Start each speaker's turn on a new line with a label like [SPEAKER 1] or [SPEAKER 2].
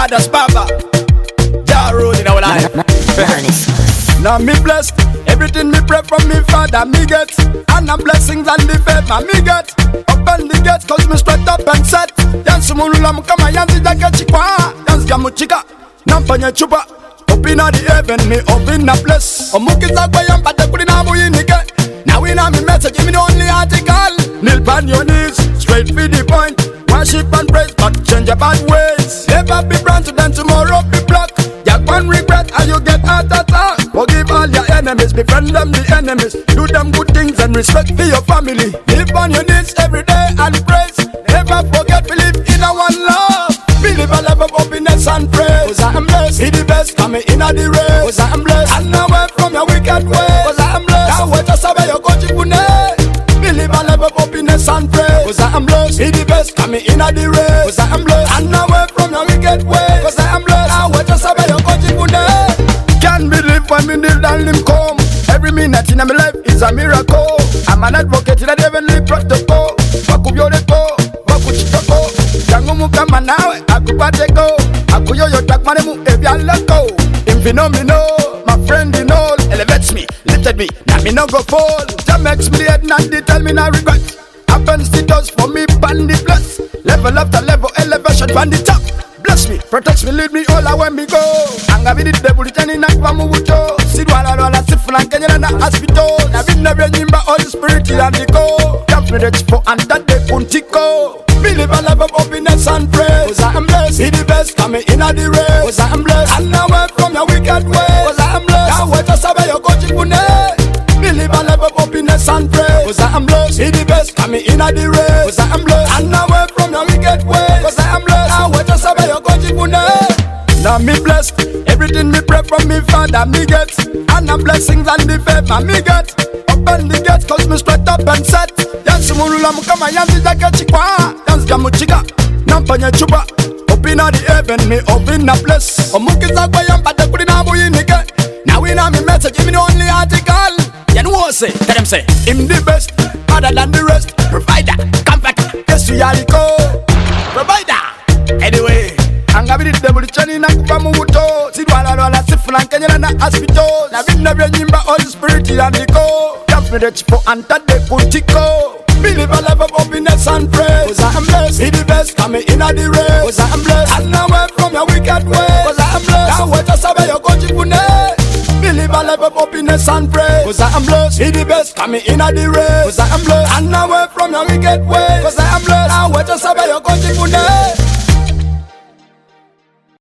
[SPEAKER 1] Baddest Baba. Ja road in our life. Now me blessed, everything me pray from me father me get. And I'm blessings and the favor me get. Open the gates cause me straight up and set. Yansu mulula mukama yanzi jake chikwa. Yanzi jamu chika, nampanya chupa. Up in the heaven, me up in the place. Omukiza kwa yamba te kuli na muyinike. Now we know me message, give me the only article. Kneel on your knees, straight for the point. Worship and praise, but change your bad ways. Never be brand to then tomorrow be black. Jack one regret and you get heart attack. Forgive all your enemies, befriend them the enemies. Do them good things and respect for your family. Live on your knees every day and praise. Never forget, believe in a one love. Believe a love of happiness and praise. Cause I am blessed, be the best, coming in a the race. Cause I am blessed, and away from your wicked ways. Cause I am blessed, now wait just away your coach pune. Believe a love of happiness and praise. Cause I am blessed, be the best, coming in a the race. Cause I am blessed, and away from your wicked ways. Cause I am blessed, now wait just away your coach pune. Can't believe when me kneel down him come. Every minute in my life is a miracle. I'm an advocate in a heavenly protocol. Wakubyoleko, wakuchitoko. Jangu mukama nawe akupateko. Akuyoyo takmane mu ebyalako. Infinomino, my friend in all. Elevates me, lifted me, now me no go fall. That makes me the head not the tell me no regret. Happens it does for me pan the bless. Level after level, elevation pan the top. Bless me, protects me, lead me all when me go. Anga vidi debu litani na kwa muvuto. Sidwala wala sifuna kenyana na hospital. Na vina vya nyimba all the spirit and the go. Camp me reach for and that day puntiko. Believe a love of happiness and praise. Cause I am blessed, be the best, coming in a the race. Cause I am blessed, and away from your wicked ways. Cause I am blessed, now wait just away your coaching pune. Believe a love of happiness and praise. Cause I am blessed, be the best, coming in a the race. Cause I am blessed, and away from your wicked ways. Cause I am blessed, now wait just away your coaching pune. Now me blessed, everything me pray from me father me get. And I'm blessings and the favor me get. Open the gates cause me straight up and set. Yansu mulula mukama yanzi jake chikwa. Yanzi jamu chika, nampanya chupa. Up in the heaven, me up in the place. Omukiza kwa yamba te kuli na muyinike. Now we know me message, give me the only article. You know what say, tell them say him the best, other than the rest. Provider, comforter, yes we are the go. Provider, anyway. Anga vidi debu lichani na kupa muvuto. Sidwala wala sifuna kenyana na hospital. Na vina vya nyimba all the spirit and the go. Camp me reach for anta de puntiko. Believe a love of happiness and praise. Cause I am blessed, be the best, coming in a the race. Cause I am blessed, and away from your wicked ways. Cause I am blessed, now wait just away your coaching pune. Believe a love of happiness and praise. Cause I am blessed, be the best, coming in a the race. Cause I am blessed, and away from your wicked ways. Cause I am blessed, now wait just away your coaching pune.